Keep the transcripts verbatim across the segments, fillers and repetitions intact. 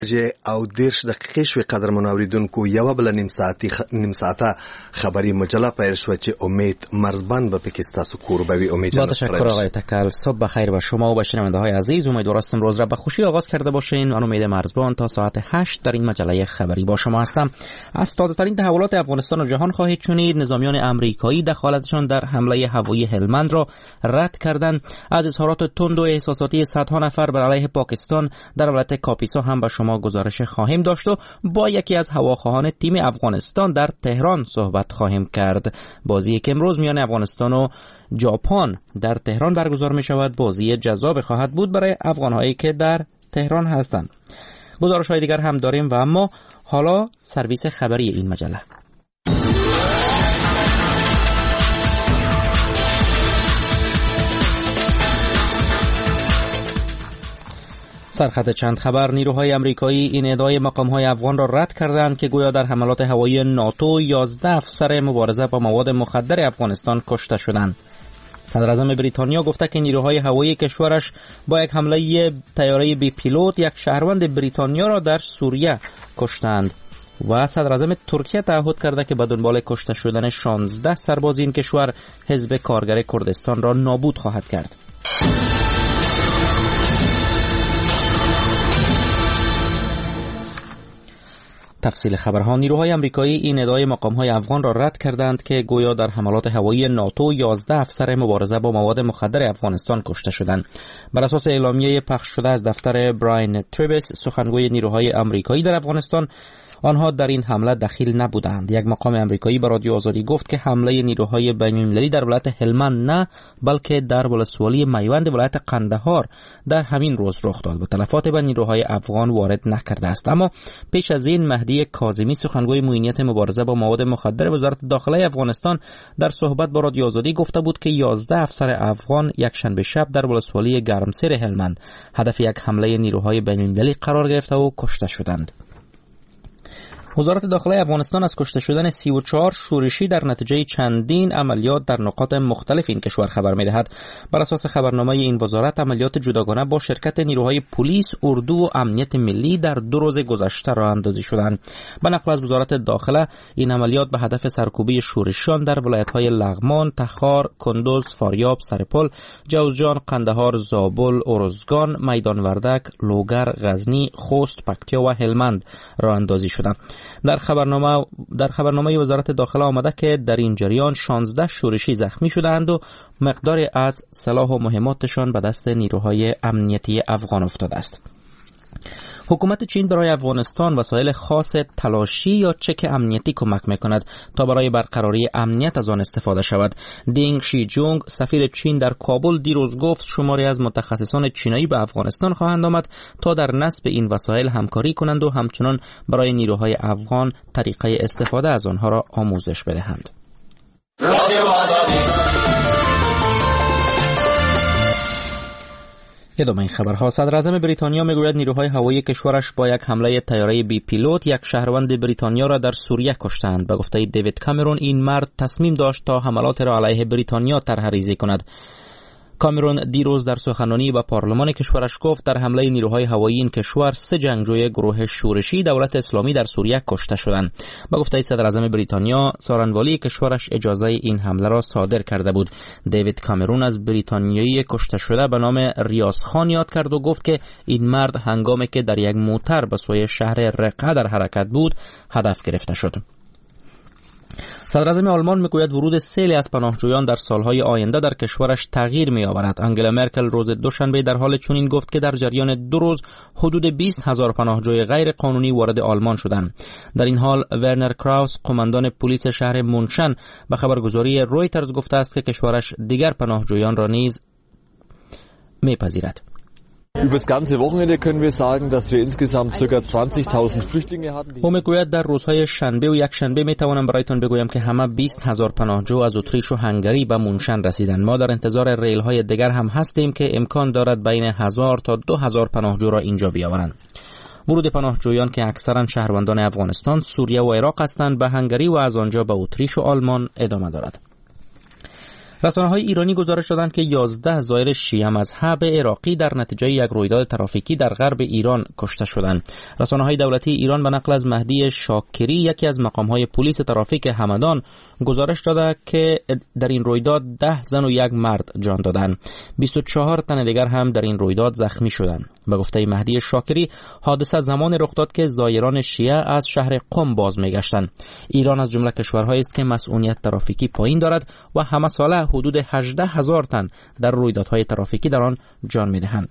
او دیرش دقیقې شوې قدرمنو اوریدونکو یوه بله نیم ساعتي نیم ساعته خبری مجله پیل شوه چې امید مرزبند به پکې ستاسو کوربوي. امید جان، با تشکر آقای تکل. صبح بخیر به شما و به شنونده‌های عزیز. امیدوارم روز را به خوشی آغاز کرده باشین. من امید مرزبان تا ساعت هشت در این مجله خبری با شما هستم. از تازه ترین تحولات افغانستان و جهان خواهید شنید. نظامیان آمریکایی دخالتشان در حمله هوایی هلمند را رد کردند. از اظهارات تند و احساساتی صدها نفر بر علیه پاکستان در ولایت کاپیسا هم به شما گزارش خواهیم داشت و با یکی از هواخواهان تیم افغانستان در تهران صحبت خواهیم کرد. بازی که امروز میان افغانستان و ژاپن در تهران برگزار می شود بازی جذاب خواهد بود برای افغانهایی که در تهران هستند. گزارش های دیگر هم داریم و اما حالا سرویس خبری این مجله. سرخط چند خبر. نیروهای آمریکایی این ادعای مقام‌های افغان را رد کردند که گویا در حملات هوایی ناتو یازده افسر مبارزه با مواد مخدر افغانستان کشته شدند. صدراعظم بریتانیا گفته که نیروهای هوایی کشورش با یک حمله طیاره بی پیلوت یک شهروند بریتانیا را در سوریه کشتند و صدراعظم ترکیه تعهد کرده که به دنبال کشته شدن شانزده سرباز این کشور حزب کارگر کردستان را نابود خواهد کرد. تفصیل خبرها. نیروهای آمریکایی این ادعای مقام‌های افغان را رد کردند که گویا در حملات هوایی ناتو یازده افسر مبارزه با مواد مخدر افغانستان کشته شدند. بر اساس اعلامیه پخش شده از دفتر براین تریبس، سخنگوی نیروهای آمریکایی در افغانستان، آنها در این حمله دخیل نبودند. یک مقام آمریکایی به رادیو آزادی گفت که حمله نیروهای بین‌المللی در ولایت هلمند نه بلکه در ولسوالی میوند ولایت قندهار در همین روز رخ داد و تلفات به نیروهای افغان وارد نکرده است. اما پیش از این مهدی کاظمی، سخنگوی معینیت مبارزه با مواد مخدر وزارت داخله افغانستان، در صحبت با رادیو آزادی گفته بود که یازده افسر افغان یک شنبه شب در ولسوالی گرمسیر هلمند هدف یک حمله نیروهای بین‌المللی قرار گرفته و کشته شدند. وزارت داخله افغانستان از کشته شدن سی و چهار شورشی در نتیجه چندین عملیات در نقاط مختلف این کشور خبر می‌دهد. بر اساس خبرنامه این وزارت، عملیات جداگانه با شرکت نیروهای پلیس، اردو و امنیت ملی در دو روز گذشته راه اندازی شدند. به نقل از وزارت داخله، این عملیات به هدف سرکوبی شورشیان در ولایت‌های لغمان، تخار، کندوز، فاریاب، سرپل، جوزجان، قندهار، زابل، ارزگان، میدان وردک، لوگر، غزنی، خوست، پکتیا و هلمند راه اندازی شدند. در خبرنامه در خبرنامه وزارت داخله آمده که در این جریان شانزده شورشی زخمی شدند و مقداری از سلاح و مهماتشان به دست نیروهای امنیتی افغان افتاده است. حکومت چین برای افغانستان وسایل خاص تلاشی یا چک امنیتی کمک میکند تا برای برقراری امنیت از آن استفاده شود. دینگ شی جونگ، سفیر چین در کابل، دیروز گفت شماری از متخصصان چینایی به افغانستان خواهند آمد تا در نصب این وسایل همکاری کنند و همچنان برای نیروهای افغان طریقه استفاده از آنها را آموزش بدهند. ادامه این خبرها. صدراعظم بریتانیا میگوید نیروهای هوایی کشورش با یک حمله طیاره بی پیلوت یک شهروند بریتانیا را در سوریه کشتند. به گفته دیوید کامرون، این مرد تصمیم داشت تا حملات را علیه بریتانیا طرح‌ریزی کند. کامرون دیروز در سخنرانی به پارلمان کشورش گفت در حمله نیروهای هوایی این کشور سه جنگجوی گروه شورشی دولت اسلامی در سوریه کشته شدند. به گفته صدراعظم بریتانیا، سارنوالی کشورش اجازه این حمله را صادر کرده بود. دیوید کامرون از بریتانیایی کشته شده به نام ریاض خان یاد کرد و گفت که این مرد هنگامی که در یک موتر به سوی شهر رقه در حرکت بود هدف گرفته شد. صدراعظم آلمان میگوید ورود سیلی از پناهجویان در سالهای آینده در کشورش تغییر می‌آورد. آنگلا مرکل روز دوشنبه در حال چنین گفت که در جریان دو روز حدود بیست هزار پناهجوی غیر قانونی وارد آلمان شدند. در این حال ورنر کراوس، قماندان پلیس شهر مونشن، به خبرگزاری رویترز گفته است که کشورش دیگر پناهجویان را نیز میپذیرد. Über das ganze Wochenende können wir sagen, dass wir insgesamt ca. zwanzigtausend Flüchtlinge hatten. او میگوید در روزهای شنبه و یک شنبه میتوانم برایتان بگویم که همه بیست هزار پناهجو از اتریش و هنگری به مونشن رسیدند. ما در انتظار ریل های دیگر هم هستیم که امکان دارد بین هزار تا دو هزار پناهجو را اینجا بیاورند. ورود پناهجویان که اکثرا شهروندان افغانستان، سوریه و عراق هستند به هنگری و از آنجا به اتریش و آلمان ادامه دارد. رسانه‌های ایرانی گزارش دادند که یازده زائر شیعه مذهب عراقی در نتیجه یک رویداد ترافیکی در غرب ایران کشته شدند. رسانه‌های دولتی ایران به نقل از مهدی شاکری، یکی از مقام‌های پلیس ترافیک همدان، گزارش داده که در این رویداد ده زن و یک مرد جان دادند. بیست و چهار تن دیگر هم در این رویداد زخمی شدند. به گفته مهدی شاکری، حادثه زمان رخ داد که زائران شیعه از شهر قم باز می‌گشتند. ایران از جمله کشورهایی است که مسئولیت ترافیکی پایین دارد و همه ساله حدود هجده هزار تن در رویدادهای ترافیکی در آن جان می‌دهند.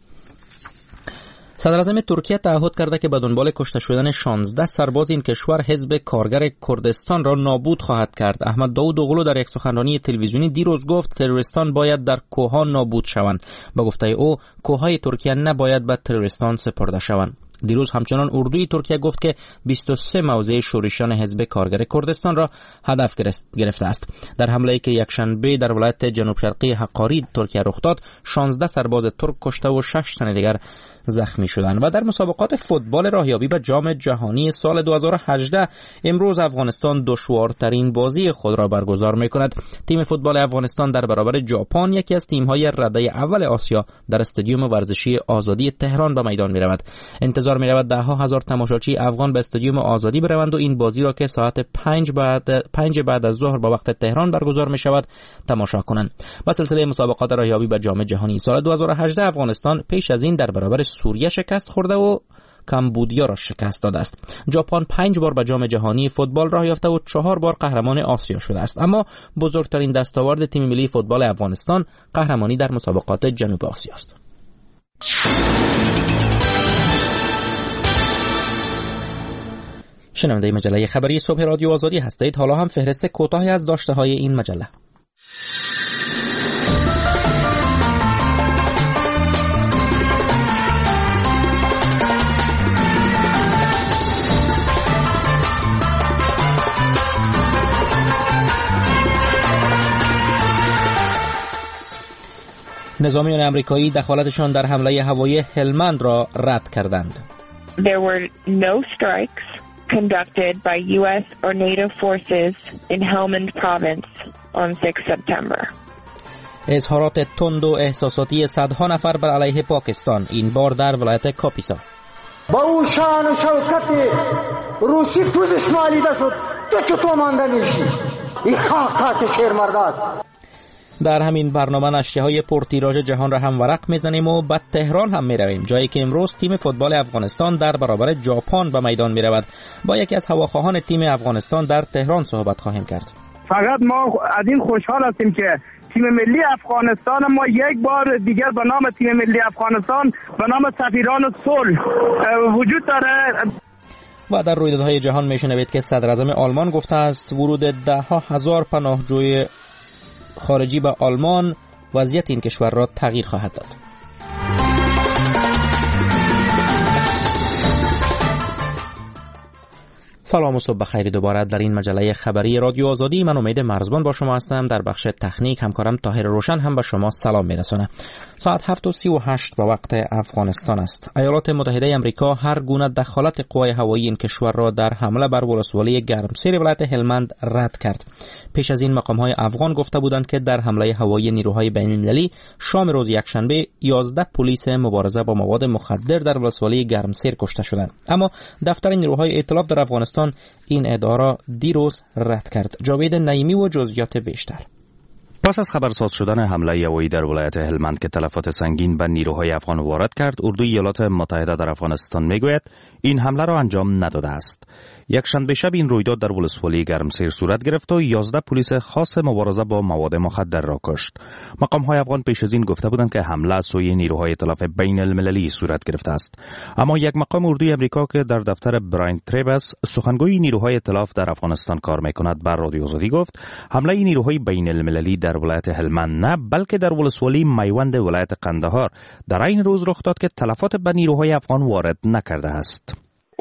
صدر اعظم ترکیه تعهد کرده که به دنبال کشته شدن شانزده سرباز این کشور حزب کارگر کردستان را نابود خواهد کرد. احمد داود اوغلو در یک سخنرانی تلویزیونی دیروز گفت تروریستان باید در کوه‌ها نابود شوند. به گفته او کوه‌های ترکیه نباید به تروریستان سپرده شوند. دیروز همچنان اردوی ترکیه گفت که بیست و سه موضع شورشیان حزب کارگر کردستان را هدف گرفته است. در حمله‌ای که یکشنبه در ولایت جنوب شرقی حقاری ترکیه رخ داد، شانزده سرباز ترک کشته و شش تن دیگر زخمی شدند. و در مسابقات فوتبال راهیابی به جام جهانی سال دو هزار و هجده امروز افغانستان دشوارترین بازی خود را برگزار می‌کند. تیم فوتبال افغانستان در برابر ژاپن، یکی از تیم‌های رده اول آسیا، در استادیوم ورزشی آزادی تهران به میدان می‌رود. انتظار می‌رود ده ها هزار تماشاچی افغان به استادیوم آزادی بروند و این بازی را که ساعت پنج بعد پنج بعد از ظهر با وقت تهران برگزار می‌شود تماشا کنند. با سلسله مسابقات راهیابی به جام جهانی سال دو هزار و هجده افغانستان پیش از این در برابر سوریه شکست خورده و کمبودیا را شکست داده است. ژاپن پنج بار به جام جهانی فوتبال راه یافته و چهار بار قهرمان آسیا شده است. اما بزرگترین دستاورد تیم ملی فوتبال افغانستان قهرمانی در مسابقات جنوب آسیا است. شنونده مجله خبری صبح رادیو آزادی هستید. حالا هم فهرست کوتاهی از داشته‌های این مجله. نظامیان امریکایی دخالتشان در حمله هوایی هلمند را رد کردند. There were no strikes conducted by U S or NATO forces in Helmand province on sixth of September. اظهارات تند و احساساتی صدها نفر بر علیه پاکستان، این بار در ولایت کاپیسا. با او شان و شوکت روسی توزش مالیده شد، تو چطور مانده میشی؟ این خاکات شیر مرداد. در همین برنامه نشریه‌های پرتیراژ جهان را هم ورق میزنیم و به تهران هم میرویم، جایی که امروز تیم فوتبال افغانستان در برابر ژاپن به میدان میرود. با یکی از هواخواهان تیم افغانستان در تهران صحبت خواهیم کرد. فقط ما از این خوشحال هستیم که تیم ملی افغانستان ما یک بار دیگر به نام تیم ملی افغانستان به نام سفیران صلح وجود داره. و در رویدادهای جهان میشنوید که صدر اعظم آلمان گفته است ورود ده ها هزار پناهجوی خارجی به آلمان وضعیت این کشور را تغییر خواهد داد. سلام و صبح بخیر دوباره در این مجله خبری رادیو آزادی. من امید مرزبان با شما هستم. در بخش تکنیک همکارم طاهر روشن هم به شما سلام میرسونه. ساعت هفت و سی و هشت به وقت افغانستان است. ایالات متحده آمریکا هر گونه دخالت قوای هوایی این کشور را در حمله بر ولسوالی گرمسیر ولایت هلمند رد کرد. پیش از این مقام‌های افغان گفته بودند که در حمله هوایی نیروهای بین‌المللی شام روز یکشنبه یازده پلیس مبارزه با مواد مخدر در ولسوالی گرمسیر کشته شدند. اما دفتر نیروهای ائتلاف در افغانستان این ادعا را دیروز رد کرد. جاوید نعیمی و جزئیات بیشتر. پس از خبرساز شدن حمله هوایی در ولایت هلمند که تلفات سنگین به نیروهای افغان وارد کرد، اردوی ایالات متحده در افغانستان میگوید این حمله را انجام نداده است. یکشنبه شب این رویداد در ولسوالی گرمسیر صورت گرفت و یازده پلیس خاص مبارزه با مواد مخدر را کشت. مقام‌های افغان پیش از این گفته بودند که حمله از سوی نیروهای ائتلاف بین المللی صورت گرفته است. اما یک مقام اردوی امریکا که در دفتر براین تریبس سخنگوی نیروهای ائتلاف در افغانستان کار میکند بر رادیو آزادی گفت حمله نیروهای بین المللی در ولایت هلمند نه بلکه در ولسوالی میوند ولایت قندهار در این روز رخ داد که تلفات به نیروهای افغان وارد نکرده است.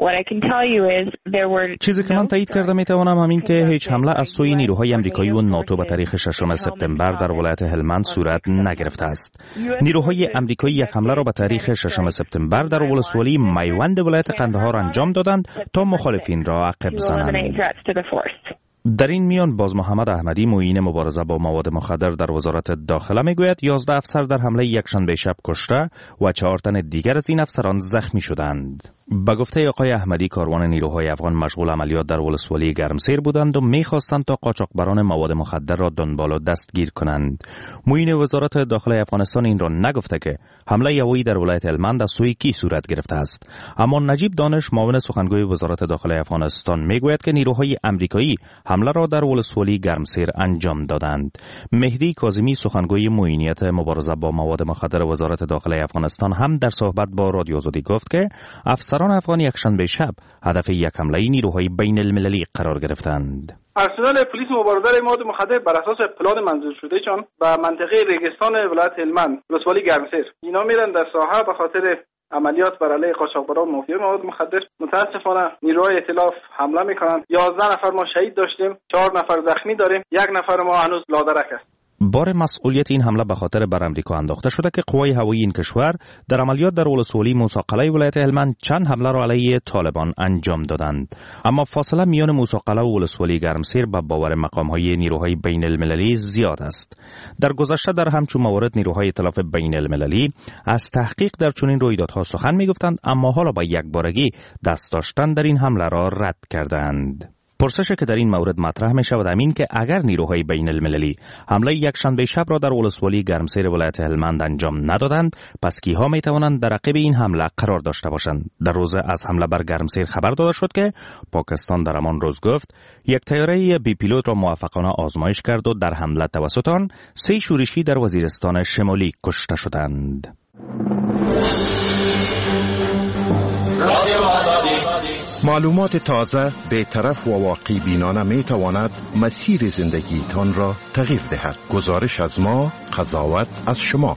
چیزی که من تایید کرده میتوانم همین که هیچ حمله از سوی نیروهای آمریکایی و ناتو به تاریخ ششم سپتامبر در ولایت هلمند صورت نگرفته است. نیروهای آمریکایی یک حمله را به تاریخ ششم سپتامبر در ولسوالی میوند ولایت قندهار انجام دادند تا مخالفین را عقب زنند. در این میان باز محمد احمدی معین مبارزه با مواد مخدر در وزارت داخله میگوید یازده افسر در حمله یکشنبه شب کشته و چهار تن دیگر از این افسران زخمی شدند. به گفته آقای احمدی کاروان نیروهای افغان مشغول عملیات در ولسوالی گرمسیر بودند و میخواستند تا قاچاقبران مواد مخدر را دنبال و دستگیر کنند. معین وزارت داخله افغانستان این را نگفته که حمله هوایی در ولایت هلمند از سوی کی صورت گرفته است، اما نجیب دانش معاون سخنگوی وزارت داخله افغانستان میگوید که نیروهای امریکایی حمله را در ولسوالی گرمسیر انجام دادند. مهدی کاظمی سخنگوی معینیت مبارزه با مواد مخدر وزارت داخله افغانستان هم در صحبت با رادیو آزادی گفت که افسران افغان یکشنبه شب هدف یک حمله نیروهای بین المللی قرار گرفتند. ارسنال پلیس مبارزه مواد مخدر بر اساس پلان منظور شدهشان به منطقه ریگستان ولایت هلمند ولسوالی گرمسیر اینا میرن در ساحه به خاطر عملیات بر علیه قاچاقبران مافیا مواد مخدر. متاسفانه نیروهای ائتلاف حمله میکنند. یازده نفر ما شهید داشتیم، چهار نفر زخمی داریم، یک نفر ما هنوز لادرک است. بار مسئولیت این حمله به خاطر بر امریکا انداخته شده که قوای هوایی این کشور در عملیات در ولسوالی موسی ولایت هلمند چند حمله را علیه طالبان انجام دادند، اما فاصله میان موسی و ولسوالی گرمسیر به باور مقام‌های نیروهای بین المللی زیاد است. در گذشته در همچون موارد نیروهای ائتلاف بین المللی از تحقیق در چنین رویدادها سخن میگفتند، اما حالا با یک بارگی دست داشتن در این حمله را رد کردند. پرسش که در این مورد مطرح می شود همین که اگر نیروهای بین المللی حمله یکشنبه شب را در ولسوالی گرمسیر ولایت هلمند انجام ندادند، پس کیها می توانند در عقب این حمله قرار داشته باشند؟ در روز از حمله بر گرمسیر خبر داده شد که پاکستان در همان روز گفت یک طیاره بی پیلوت را موفقانه آزمایش کرد و در حمله توسط آن سه شورشی در وزیرستان شمالی کشته شدند. معلومات تازه، بی‌طرف و واقعی بینانه می تواند مسیر زندگی تان را تغییر دهد. گزارش از ما، قضاوت از شما.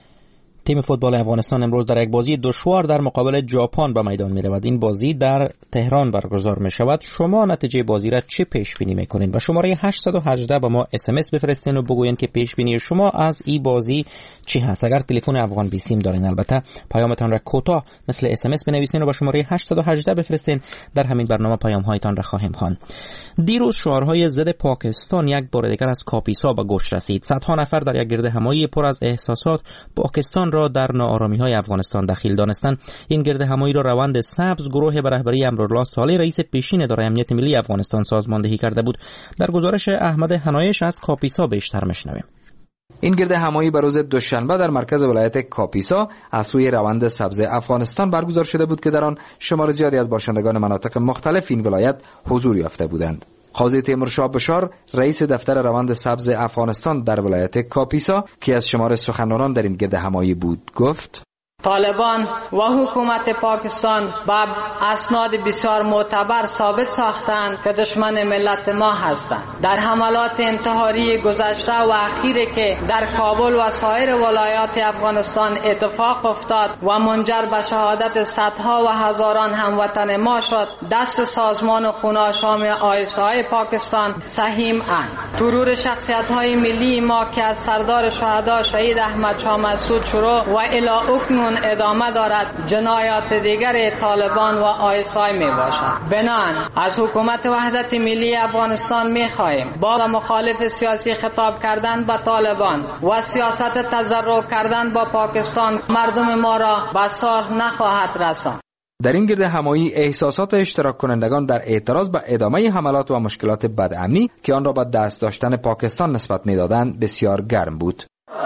تیم فوتبال افغانستان امروز در یک بازی دشوار در مقابل ژاپن به میدان می رود. این بازی در تهران برگزار می شود. شما نتیجه بازی را چه پیش بینی می کنین؟ و شماره هشت یک هشت به ما اس ام اس بفرستین و بگوین که پیش بینی شما از این بازی چی هست. اگر تلفن افغان بی سیم دارین البته پیامتان را کوتاه مثل اس ام اس بنویسین و با شماره هشت یک هشت بفرستین. در همین برنامه پیام هایتان را خواهیم خواند. دیروز شعارهای ضد پاکستان یک بار دیگر از کاپیسا به گوش رسید. صدها نفر در یک گرد همایی پر از احساسات پاکستان را در ناآرامی‌های افغانستان دخیل دانستند. این گرد همایی را روند سبز گروه به رهبری امرالله صالح رئیس پیشین اداره امنیت ملی افغانستان سازماندهی کرده بود. در گزارش احمد حنایش از کاپیسا بیشتر میشنویم. این گرد همایی به روز دوشنبه در مرکز ولایت کاپیسا از سوی روند سبز افغانستان برگزار شده بود که در آن شمار زیادی از باشندگان مناطق مختلف این ولایت حضور یافته بودند. قاضی تیمورشاه بشار رئیس دفتر روند سبز افغانستان در ولایت کاپیسا که از شمار سخنرانان در این گرد همایی بود گفت: طالبان و حکومت پاکستان با اسناد بسیار معتبر ثابت ساختند که دشمن ملت ما هستند. در حملات انتحاری گذشته و اخیری که در کابل و سایر ولایات افغانستان اتفاق افتاد و منجر به شهادت صدها و هزاران هموطن ما شد، دست سازمان خوناشام آیسای پاکستان سهیم اند. ترور شخصیت‌های ملی ما که از سردار شهدا شهید احمد شاه مسعود شروع و الی اکنون ادامه دارد، جنایات دیگر طالبان و آیسای می باشد. بنان از حکومت وحدت ملی افغانستان می خواهیم با مخالف سیاسی خطاب کردن با طالبان و سیاست تضرع کردن با پاکستان مردم ما را به صلح نخواهد رساند. در این گرد همایی احساسات اشتراک کنندگان در اعتراض به ادامه حملات و مشکلات بدامنی که آن را به دست داشتن پاکستان نسبت می‌دادند بسیار گرم بود.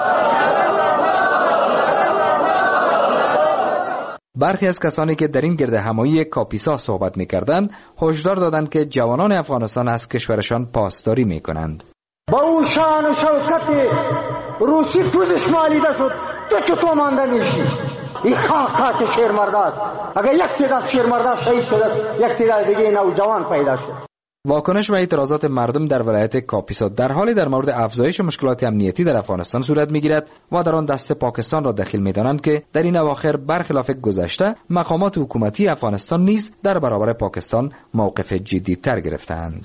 برخی از کسانی که در این گرد همایی کاپیسا صحبت می‌کردند هشدار دادند که جوانان افغانستان از کشورشان پاسداری می‌کنند. با او شان و شوکت روسی پوزش مالیده شد، تو چطور مانده میشی؟ این خاک خاک شیرمرداد. اگر یک تعداد شیرمرداد شهید شد، یک تعداد دیگه نوجوان پیدا شد. واکنش و اعتراضات مردم در ولایت کاپیسا در حالی در مورد افزایش مشکلات امنیتی در افغانستان صورت می‌گیرد و در آن دست پاکستان را دخیل می‌دانند که در این اواخر برخلاف گذشته مقامات حکومتی افغانستان نیز در برابر پاکستان موقف جدی تر گرفتند.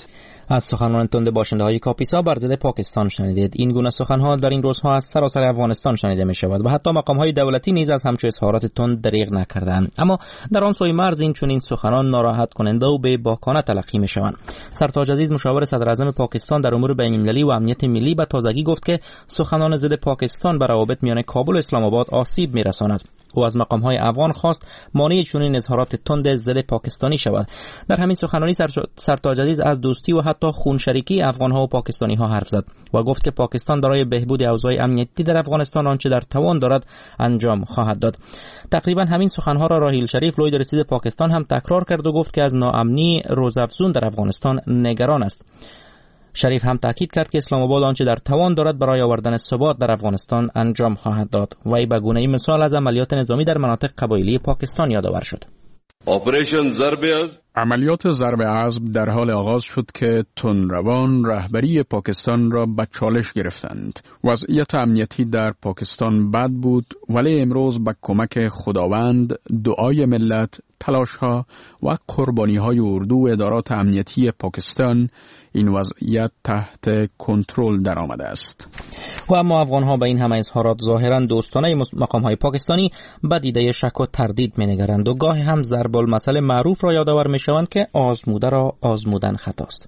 از سخنان تند باشنده های کاپیسا بر ضد پاکستان شنیدید. این گونه سخنها در این روزها از سراسر افغانستان شنیده می شود و حتی مقام های دولتی نیز از همچو اظهارات تند دریغ نکردند. اما در آن سوی مرز این چنین سخنان ناراحت کننده و بی باکانه تلقی می شوند. سرتاج عزیز مشاور صدر اعظم پاکستان در امور بین المللی و امنیت ملی به تازگی گفت که سخنان ضد پاکستان بر روابط میان کابل و اسلام آباد آسیب می رساند. او از مقام‌های افغان خواست مانع چنین اظهارات تند ضد پاکستانی شود. در همین سخنرانی سرتاج عزیز از دوستی و حتی خونشریکی افغان‌ها و پاکستانی‌ها حرف زد و گفت که پاکستان برای بهبود اوضاع امنیتی در افغانستان آنچه در توان دارد انجام خواهد داد. تقریبا همین سخن‌ها را راحیل شریف لوی رئیس پاکستان هم تکرار کرد و گفت که از ناامنی روزافزون در افغانستان نگران است. شریف هم تاکید کرد که اسلام آباد آنچه در توان دارد برای آوردن ثبات در افغانستان انجام خواهد داد. وی به گونه‌ای مثال از عملیات نظامی در مناطق قبایلی پاکستان یادآور شد. اپریشن ضرب عزم عملیات ضرب عزم در حال آغاز شد که تندروان رهبری پاکستان را به چالش گرفتند. وضعیت امنیتی در پاکستان بد بود، ولی امروز با کمک خداوند، دعای ملت، تلاش‌ها و قربانی‌های اردو و ادارات امنیتی پاکستان این وضعیت تحت کنترل در آمده است. و اما افغان‌ها به این همه اظهارات ظاهراً دوستانه مقام‌های پاکستانی به دیده شک و تردید می‌نگرند و گاهی هم ضرب المثل معروف را یادآور می‌شوند که آزموده را آزمودن خطاست.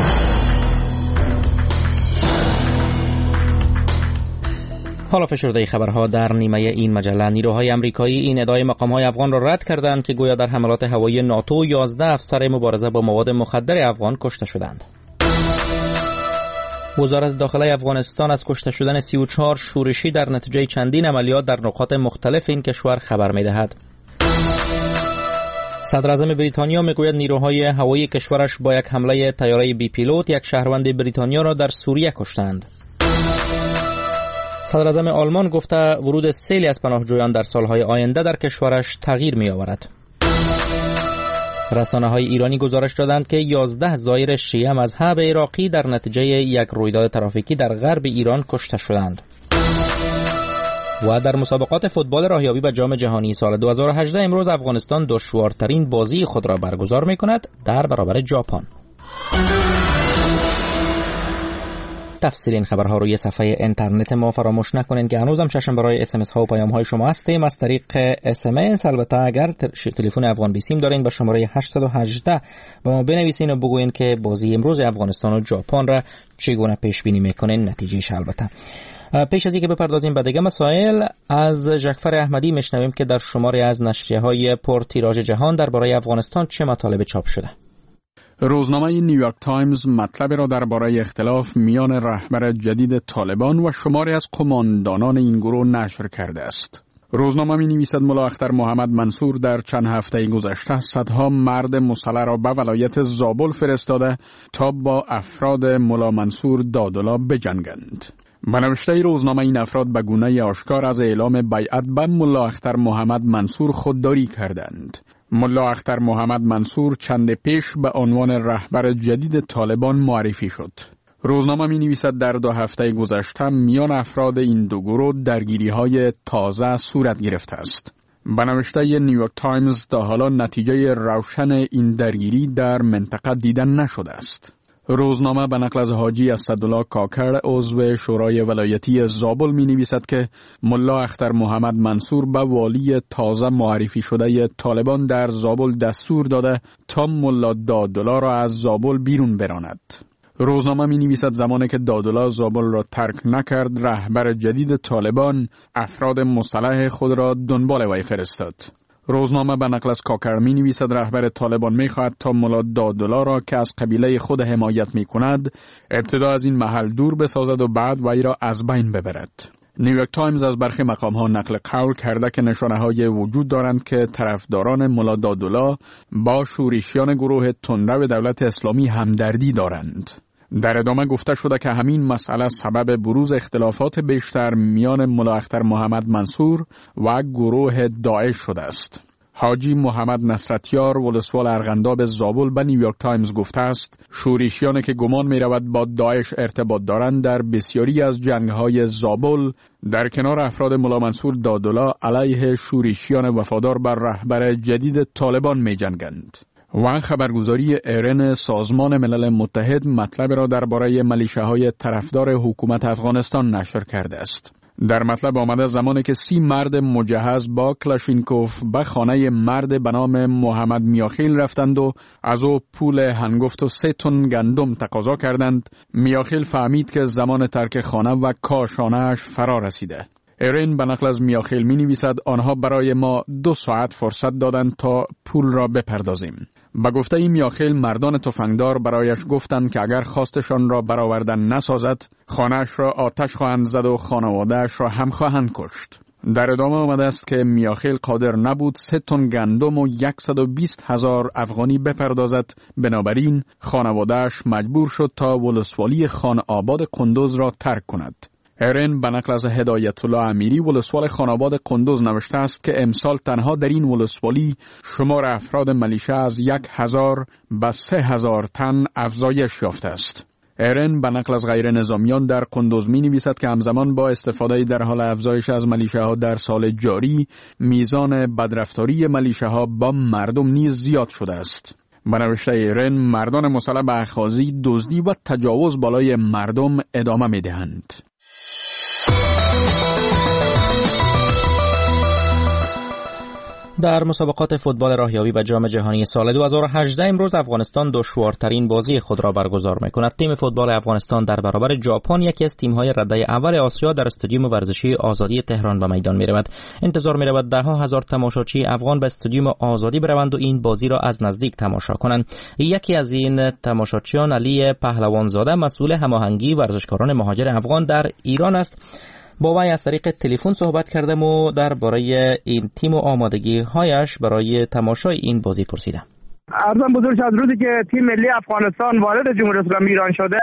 حالا فشرده خبرها در نیمه این مجله. نیروهای آمریکایی این ادعای مقام‌های افغان را رد کردند که گویا در حملات هوایی ناتو یازده افسر مبارزه با مواد مخدر افغان کشته شدند. وزارت داخله افغانستان از کشته شدن سی و چهار شورشی در نتیجه چندین عملیات در نقاط مختلف این کشور خبر می‌دهد. صدر اعظم بریتانیا میگوید نیروهای هوایی کشورش با یک حمله طیاره بی پیلوت یک شهروند بریتانیا را در سوریه کشتند. صدر اعظم آلمان گفته ورود سیلی از پناهجویان در سالهای آینده در کشورش تغییر می آورد. رسانه‌های ایرانی گزارش دادند که یازده زایر شیعه مذهب عراقی در نتیجه یک رویداد ترافیکی در غرب ایران کشته شدند. و در مسابقات فوتبال راهیابی به جام جهانی سال دو هزار و هجده امروز افغانستان دشوارترین بازی خود را برگزار می کند در برابر ژاپن. تفصیل این خبرها روی صفحه اینترنت ما. فراموش نکنید که هنوزم چشم برای اس ام اس ها و پیام های شما هستیم از طریق اس ام اس. البته اگر تلفن افغان بیسیم دارین با شماره هشت یک هشت به ما بنویسین و بگوین که بازی امروز افغانستان و ژاپن را چگونه پیش بینی میکنین، نتیجهش. البته پیش از اینکه بپردازیم به دیگه مسائل، از جعفر احمدی میشنویم که در شماری از نشریه‌های پر تیراژ جهان درباره افغانستان چه مطالب چاپ شده. روزنامه نیویورک تایمز مطلب را درباره اختلاف میان رهبر جدید طالبان و شماری از قماندانان این گروه نشر کرده است. روزنامه می نویسد ملا اختر محمد منصور در چند هفته گذشته صدها مرد مسلح را به ولایت زابل فرستاده تا با افراد ملا منصور دادلا بجنگند. به نوشته روزنامه این افراد به گونه آشکار از اعلام بیعت به ملا اختر محمد منصور خودداری کردند. ملا اختر محمد منصور چند پیش به عنوان رهبر جدید طالبان معرفی شد. روزنامه می نویسد در دو هفته گذشته میان افراد این دو گروه درگیری های تازه صورت گرفته است. به نوشته نیویورک تایمز تا حالا نتیجه روشن این درگیری در منطقه دیده نشده است. روزنامه به نقل از حاجی اسدالله کاکر عضو شورای ولایتی زابل می نویسد که ملا اختر محمد منصور به والی تازه معرفی شده طالبان در زابل دستور داده تا ملا دادلا را از زابل بیرون براند. روزنامه می نویسد زمانی که دادلا زابل را ترک نکرد، رهبر جدید طالبان افراد مسلح خود را دنبال وی فرستاد. روزنامه به نقل از کاکر می نویسد رهبر طالبان می خواهد تا ملا دادلا را که از قبیله خود حمایت می کند ابتدا از این محل دور بسازد و بعد وی را از بین ببرد. نیویورک تایمز از برخی مقام ها نقل قول کرده که نشانه های وجود دارند که طرفداران ملا دادلا با شورشیان گروه تندرو دولت اسلامی همدردی دارند. در ادامه گفته شده که همین مسئله سبب بروز اختلافات بیشتر میان ملا اختر محمد منصور و گروه داعش شده است. حاجی محمد نصرتیار ولسوال ارغنداب زابل به نیویورک تایمز گفته است شورشیانی که گمان می رود با داعش ارتباط دارند در بسیاری از جنگ‌های زابل در کنار افراد ملا منصور دادلا علیه شورشیان وفادار بر رهبر جدید طالبان می جنگند. و خبرگزاری ایرن سازمان ملل متحد مطلب را درباره ملیشه‌های طرفدار حکومت افغانستان نشر کرده است. در مطلب آمده زمانی که سی مرد مجهز با کلاشینکوف به خانه مرد به نام محمد میاخیل رفتند و از او پول هنگفت و سه تن گندم تقاضا کردند، میاخیل فهمید که زمان ترک خانه و کاشانه‌اش فرا رسیده. ایرن به نقل از میاخیل می نویسد آنها برای ما دو ساعت فرصت دادند تا پول را بپردازیم. به گفته این میاخیل مردان تفنگدار برایش گفتند که اگر خواستشان را برآوردن نسازد خانه‌اش را آتش خواهند زد و خانواده‌اش را هم خواهند کشت. در ادامه آمده است که میاخیل قادر نبود سه تن گندم و صد و بیست هزار افغانی بپردازد، بنابراین خانواده‌اش مجبور شد تا ولسوالی خان آباد قندوز را ترک کند. ایرن به نقل از هدایت الله امیری ولسوال خاناباد قندوز نوشته است که امسال تنها در این ولسوالی شمار افراد ملیشه از یک هزار به سه هزار تن افزایش یافته است. ایرن به نقل از غیر نظامیان در قندوز می نویسد که همزمان با استفاده در حال افزایش از ملیشه ها در سال جاری، میزان بدرفتاری ملیشه ها با مردم نیز زیاد شده است. به نوشته ایرن مردان مسلح به اخاذی، دزدی و تجاوز بالای مردم ادامه می دهند. در مسابقات فوتبال راهیابی به جام جهانی سال دو هزار و هجده امروز افغانستان دشوارترین بازی خود را برگزار می‌کند. تیم فوتبال افغانستان در برابر ژاپن، یکی از تیم‌های رده اول آسیا، در استادیوم ورزشی آزادی تهران به میدان می‌رود. انتظار می‌رود ده‌ها هزار تماشاچی افغان به استادیوم آزادی بروند و این بازی را از نزدیک تماشا کنند. یکی از این تماشاچیان علی پهلوانزاده مسئول هماهنگی ورزشکاران مهاجر افغان در ایران است. با وی از طریق تلفن صحبت کردم و درباره این تیم و آمادگی هایش برای تماشای این بازی پرسیدم. ارزم بزرگش از روزی که تیم ملی افغانستان وارد جمهوری اسلامی ایران شده،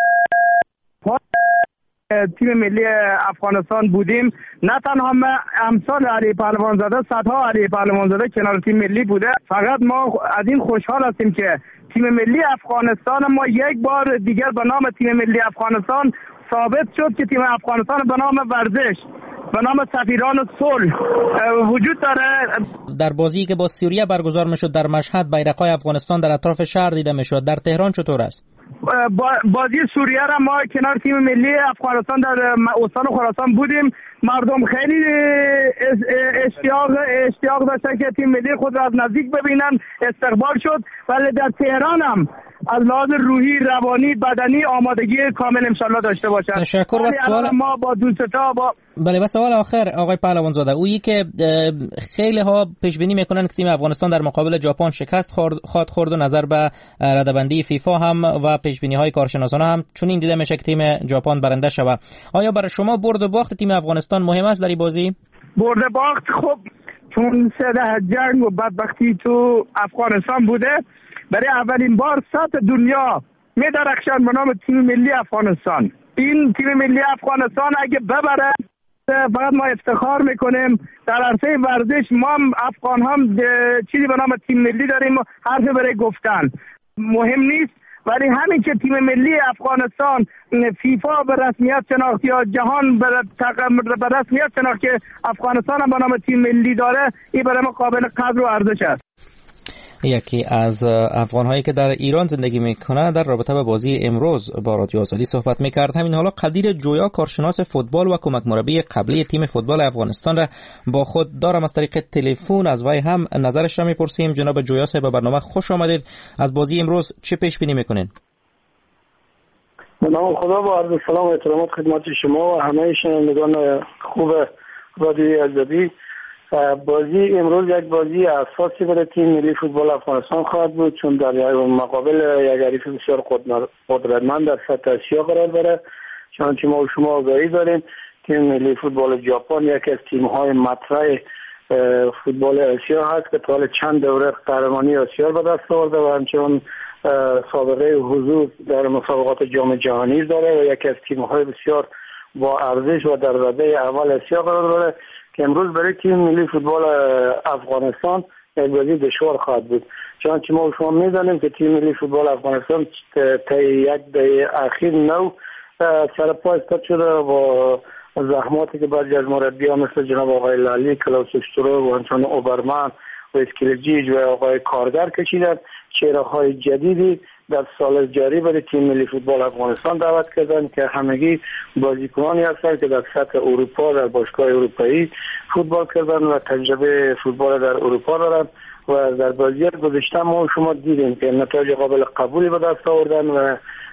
تیم ملی افغانستان بودیم. نه تنها امثال علی پهلوانزاده، صدها علی پهلوانزاده کنار تیم ملی بوده. فقط ما از این خوشحال هستیم که تیم ملی افغانستان ما یک بار دیگر به نام تیم ملی افغانستان ثابت شد که تیم افغانستان به نام ورزش، به نام سفیران صلح وجود داره. در بازی که با سوریه برگزار میشد در مشهد بیرق‌های افغانستان در اطراف شهر دیده میشد. در تهران چطور است؟ بازی سوریه را ما کنار تیم ملی افغانستان در استان خراسان بودیم. مردم خیلی اشتیاق اشتیاق داشتن که تیم ملی خود را از نزدیک ببینن. استقبال شد، ولی در تهران هم از لحاظ روحی، روانی، بدنی آمادگی کامل انشالله داشته باشند. تشکر. و سوال ما با دوستا با بله، و سوال آخر آقای پهلوانزاده، اویی که خیلی ها پیش بینی میکنن که تیم افغانستان در مقابل ژاپن شکست خواهد خورد و نظر به رده‌بندی فیفا هم و پیش بینی های کارشناسان هم چون این دیده میشه که تیم ژاپن برنده شود. آیا برای شما برد و باخت تیم افغانستان مهم است در این بازی؟ برد و باخت خب چون سده جنگ و بدبختی تو افغانستان بوده، برای اولین بار سطح دنیا می درخشند به نام تیم ملی افغانستان. این تیم ملی افغانستان اگه ببره فقط ما افتخار میکنیم. در عرصه ورزش ما هم افغان هم چیزی به نام تیم ملی داریم، حرف برای گفتن مهم نیست، ولی همین که تیم ملی افغانستان فیفا به رسمیت شناخت یا جهان به رسمیت شناخت که افغانستان هم به نام تیم ملی داره، این برای ما قابل قدر و ارزش است. یکی از افغان‌هایی که در ایران زندگی میکنه در رابطه با بازی امروز با رادیو آزادی صحبت میکرد. همین حالا قدیر جویا، کارشناس فوتبال و کمک مربی قبلی تیم فوتبال افغانستان را با خود دارم. از طریق تلفن از وی هم نظرش را میپرسیم. جناب جویا صاحب به برنامه خوش آمدید. از بازی امروز چه پیش بینی میکنین؟ به نام خدا با عرض سلام و احترامات خدمت شما و همه شنوندگان خوب رادیو آزادی. بازی امروز یک بازی اساسی برای تیم ملی فوتبال افغانستان خواهد بود، چون در مقابل یک حریف بسیار قدرتمند در سطح آسیا قرار داره. چنانچه ما و شما آگاهی داریم تیم ملی فوتبال ژاپن یکی از تیم‌های مطرح فوتبال آسیا هست که تا حالا چند دوره قهرمانی آسیا به دست آورده و همچنین سابقه حضور در مسابقات جام جهانی داره و یکی از تیم‌های بسیار با ارزش و در رده اول آسیا قرار داره که امروز برای تیم ملی فوتبال افغانستان یک بازی دشوار خواهد بود. چنانچه ما شما می‌دانیم که تیم ملی فوتبال افغانستان تا یک دهه اخیر نو سر پا استاد شده و زحماتی که بعضی از مربیان مثل جناب آقای لالی، کلاوس استرو و همچنین اوبرمن و اسکلجیج و آقای کارگر کشیدند. چهره‌های جدیدی در سال جاری برای تیم ملی فوتبال افغانستان دعوت کردند که همگی بازیکنانی هستند که در سطح اروپا در باشگاه اروپایی فوتبال کردند و تجربه فوتبال در اروپا دارند و در بازی‌های گذشته ما شما دیدیم که نتایج قابل قبولی به دست آوردن و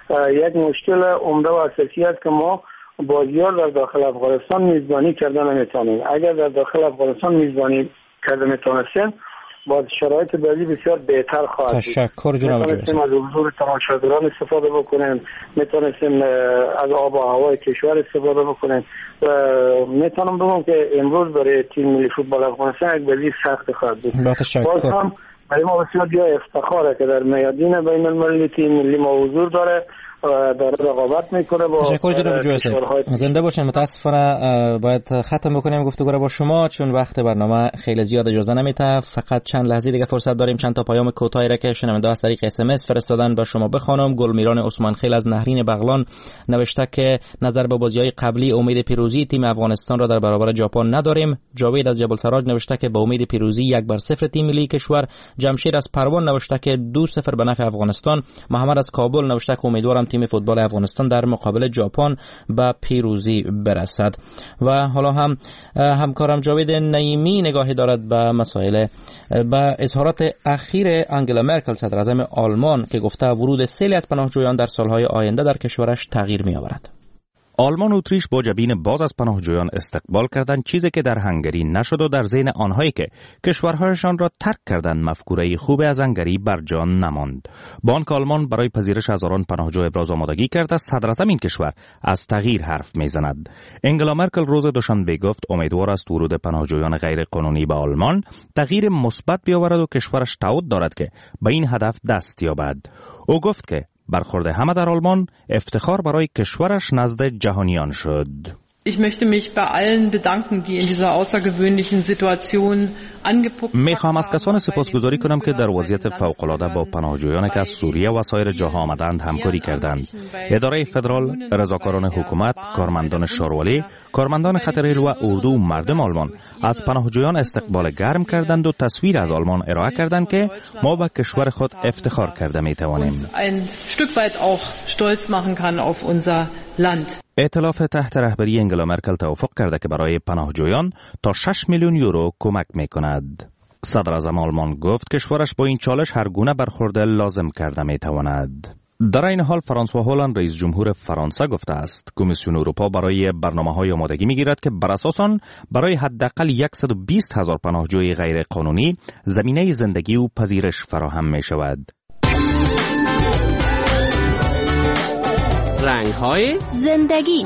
یک مشکل عمده و اساسی است که ما بازی‌ها در داخل افغانستان میزبانی کردن نمیتونیم. اگر در داخل افغانستان میزبانی کردن میتونستیم با شرایط بازی بسیار بهتر خواهد بود. تشکر جناب جواد. میتونستیم از حضور تماشاگران استفاده بکنیم، میتونستیم از آب و هوای کشور استفاده بکنیم و میتونم بگم که امروز برای تیم ملی فوتبال افغانستان یک بازی سخت خواهد بود. باز هم برای ما بسیار جای افتخاره که در میادین بین المللی تیم ملی ما حضور داره داره رقابت میکنه با تشکر جناب جواد. زنده باشین. متاسفانه باید ختم بکنیم گفتگو را با شما چون وقت برنامه خیلی زیاد اجازه نمیده. فقط چند لحظه دیگه فرصت داریم چند تا پیام کوتاهی را که شنونده از طریق اس ام اس فرستادن با شما بخوانم. گلمیران عثمان خیل از نهرین بغلان نوشته که نظر به بازی‌های قبلی امید پیروزی تیم افغانستان را در برابر ژاپن نداریم. جاوید از جبل سراج نوشته که با امید پیروزی یک بر صفر تیم ملی کشور. جمشید از پروان نوشته که دو صفر به نفع افغانستان. محمد از کابل نوشته که امیدوارم تیم فوتبال افغانستان در مقابل ژاپن به پیروزی برسد. و حالا هم همکارم جاوید نعیمی نگاهی دارد به مسائل به اظهارات اخیر انگلا مرکل صدر اعظم آلمان که گفته ورود سیلی از پناهجویان در سالهای آینده در کشورش تغییر می‌آورد. آلمان و اتریش با جبین باز از پناهجویان استقبال کردند، چیزی که در هنگری نشد و در ذهن آنهایی که کشورهایشان را ترک کردند مفکوره خوب از هنگری بر جان نماند. بانک آلمان برای پذیرش هزاران پناهجو ابراز آمادگی کرده. صدر اعظم این کشور از تغییر حرف میزند. انگلا مرکل روز دوشنبه گفت امیدوار است ورود پناهجویان غیر قانونی به آلمان تغییر مثبت بیاورد و کشورش تعهد دارد که به این هدف دست یابد. او گفت که برخورد همه در آلمان افتخار برای کشورش نزد جهانیان شد. Ich möchte mich bei allen bedanken, die in dieser außergewöhnlichen Situation angepuckt haben. میخوام از کسان سپاسگزاری کنم که در وضعیت فوق‌العاده با پناهجویانی که از سوریه و سایر جاها آمدند همکاری کردند. اداره فدرال، رضاکاران حکومت، کارمندان شارولی، کارمندان خط ریل و اردو و مردم آلمان از پناهجویان استقبال گرم کردند و تصویر از آلمان ارائه کردند که ما به کشور خود افتخار کرده میتوانیم. Ein Stück weit auch stolz machen kann auf unser Land. ائتلاف تحت رهبری انگلا مرکل توافق کرده که برای پناهجویان تا شش میلیون یورو کمک میکند. صدر اعظم آلمان گفت کشورش با این چالش هر گونه برخورد لازم کرده میتواند. در این حال فرانسوا هولند رئیس جمهور فرانسه گفته است کمیسیون اروپا برای برنامه‌های آمادگی میگیرد که بر اساس آن برای حداقل صد و بیست هزار پناهجوی غیر قانونی زمینه زندگی و پذیرش فراهم می شود. رنگ‌های زندگی.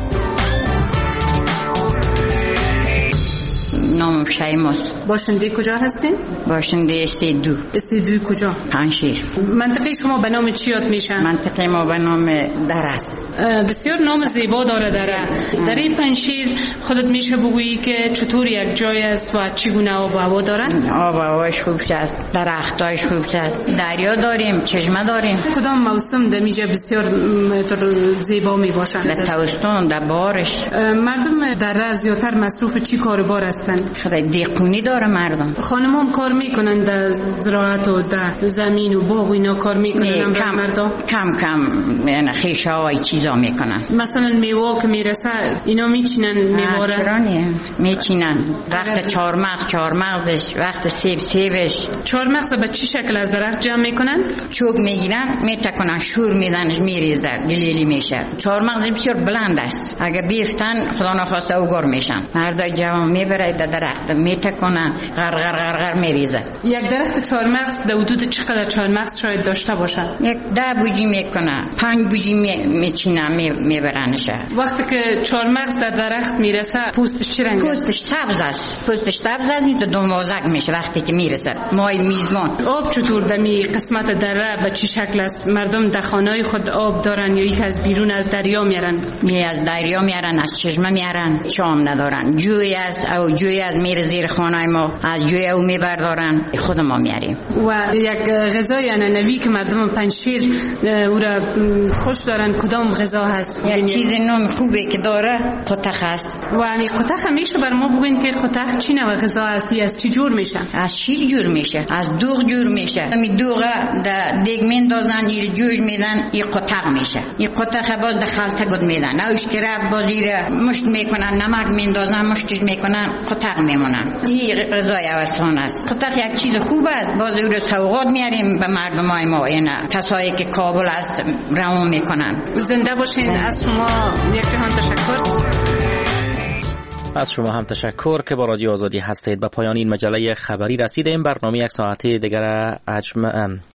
نام شیماست. باشنده کجا هستین؟ باشنده سی دو. سی دو کجا؟ پنشیر. منطقه شما به نام چی یاد میشه؟ منطقه ما به نام درست. بسیار نام زیبا داره دره. در این پنشیر خودت میشه بگویی که چطور یک جای است و چگونه آب و هوا داره؟ آب و هواش خوب است، درختایش خوب است، دریا داریم، چشمه داریم. کدام موسم در میجا بسیار زیبا میباشند؟ در تابستون، در بارش. مردم در زیادتر مصروف چی کار بار هستند؟ خدای دیقونی داره مردم. خانم‌ها کار میکنن در زراعت و در زمین و باغ و اینا کار میکنن. کم مردم کم کم یعنی خیشه های چیزا میکنن. مثلا میوه که میرسه اینا میچینن میواره. چرانیه میچینن. وقت چهارمغز چهارمغزش، وقت سیب سیبش. چهارمغز به چی شکل از درخت جمع میکنن؟ چوب میگیرن میتکنن شور میدنش میریزه گلیلی میشه. چهارمغز بسیار بلند است. اگه بیفتن خدا نخواسته اوگار میشن. مردای جوان میبره در درخت میتکنن غر غر غر غر میریزه. یک درخت چهارمغز در حدود چقدر چهارمغز شاید داشته باشه؟ یک ده بوجی میکنه، پنج بوجی میچینن میبرنش. وقتی که چهارمغز در درخت میرسه پوستش چه رنگه؟ پوستش سبز است. پوستش سبز است این دو موزک میشه وقتی که میرسه. مای میزبان. آب چطور در می قسمت دره به چه شکل است؟ مردم در خانه‌های خود آب دارن یا یک از بیرون از دریا میارن؟ می از دریا میارن، از چشمه میارن. شام ندارن. جوی است او جوی از میره زیر خانه ما از جوی او میبردارن خود ما میاریم. و یک غذای عنعنوی که مردم پنجشیر او را خوش دارن کدام غذا هست؟ یک چیز نام خوبه که داره قطخ است. و این قطخ میشه بر ما بگوین که قطخ چی نوع غذا است؟ از چی جور میشه؟ از شیر جور میشه، از دوغ جور میشه. می دوغه در دیگ میندازن، این جوش میدن، این قطخ میشه. این قطخ باز در خلطه گد میدن. اوش که رفت باز این مشت میکنن، نمک میندازن، مشتش میکنن، قطخ میمونن. این غذای آسان است. قطخ یک چیز خوب است. باز او رو سوغات میاریم به مردمای ما. این کسایی که کابل است روان میکنن. زنده باشین. از شما یک جهان تشکر. از شما هم تشکر که با رادیو آزادی هستید. به پایان این مجله خبری رسیدیم. برنامه یک ساعته دیگر اجمع